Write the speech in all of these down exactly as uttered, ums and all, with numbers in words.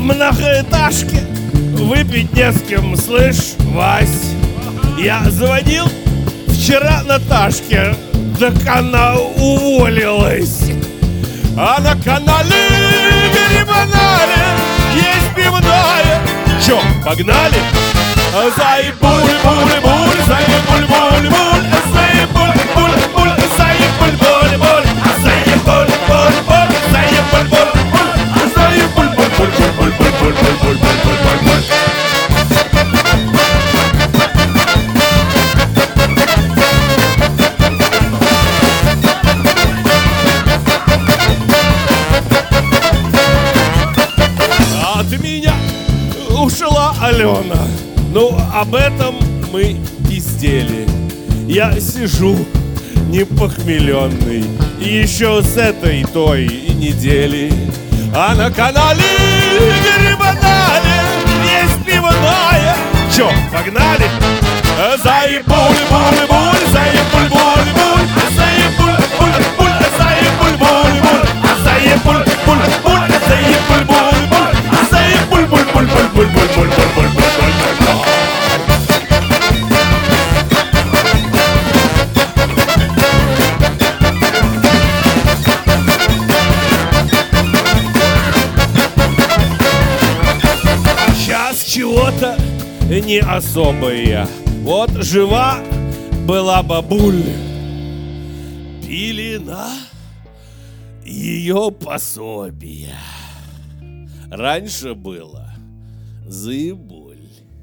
многоэтажке выпить не с кем, слышь, Вась. Я звонил вчера Наташке, так она уволилась. А на канале Грибанале есть пивная. Чё, погнали? Заебуль-буль-буль, заебуль-буль-буль, заебуль-буль-буль, заебуль-буль-буль, заебуль-буль-буль, заебуль-буль-буль, заебуль-буль-буль-буль-буль-буль-буль-буль-буль-буль. От меня ушла Алена. Ну, об этом мы пиздели. Я сижу непохмеленный еще с этой той недели. А на канале Грибанале есть пивная. Чё, погнали? Заебуль-буль-буль-буль, заебуль-буль-буль, заебуль-буль-буль, заебуль-буль-буль, заебуль-буль-буль, заебуль-буль-буль, заебуль-буль-буль-буль-буль-буль-буль-буль-буль. Сейчас чего-то не особое. Вот жива была бабуль, пили на ее пособие. Раньше было заебуль.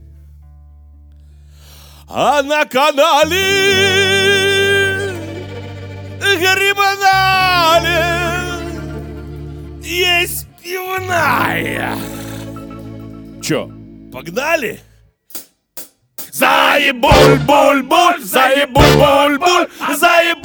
А на канале Грибанале есть пивная. Чё, погнали? Заебуль-буль-буль, заебуль-буль-буль, заебуль